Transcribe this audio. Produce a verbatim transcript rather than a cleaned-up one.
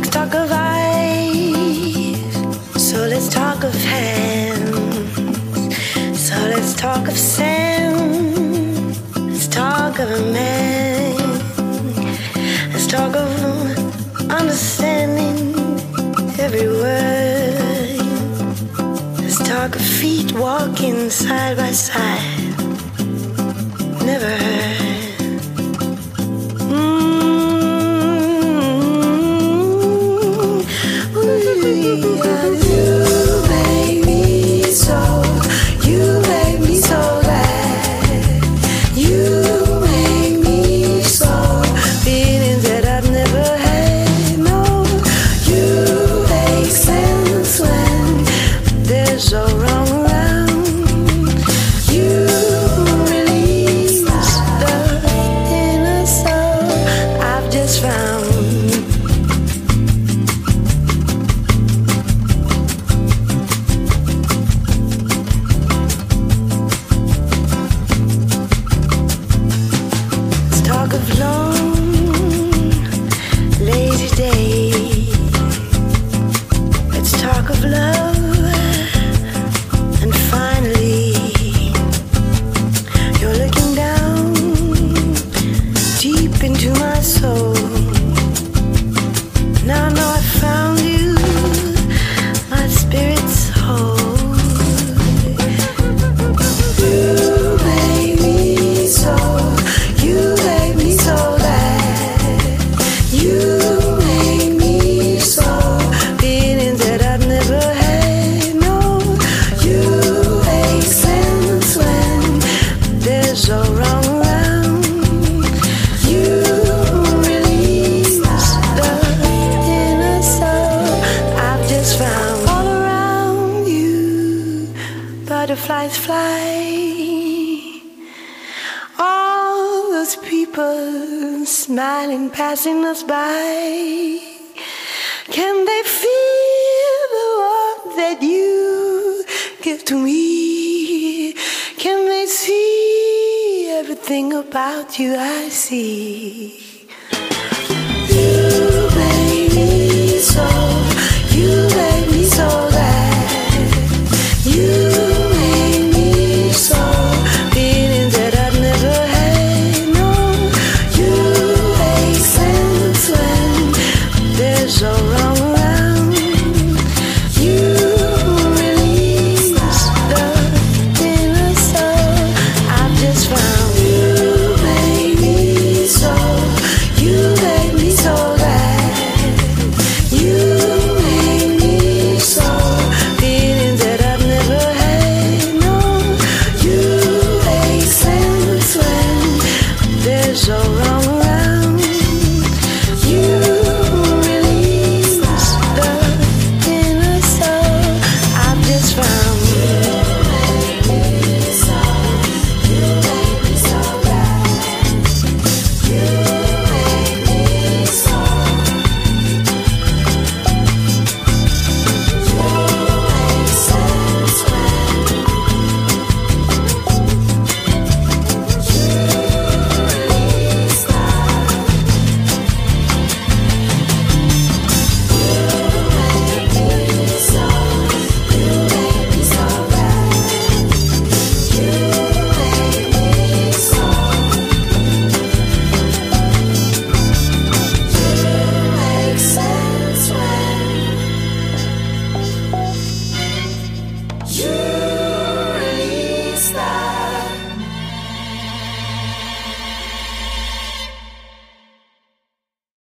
talk of eyes, so let's talk of hands, so let's talk of sand, let's talk of a man, let's talk of understanding every word, let's talk of feet walking side by side, never heard. Butterflies fly, all those people smiling, passing us by. Can they feel the warmth that you give to me? Can they see everything about you I see? You made me so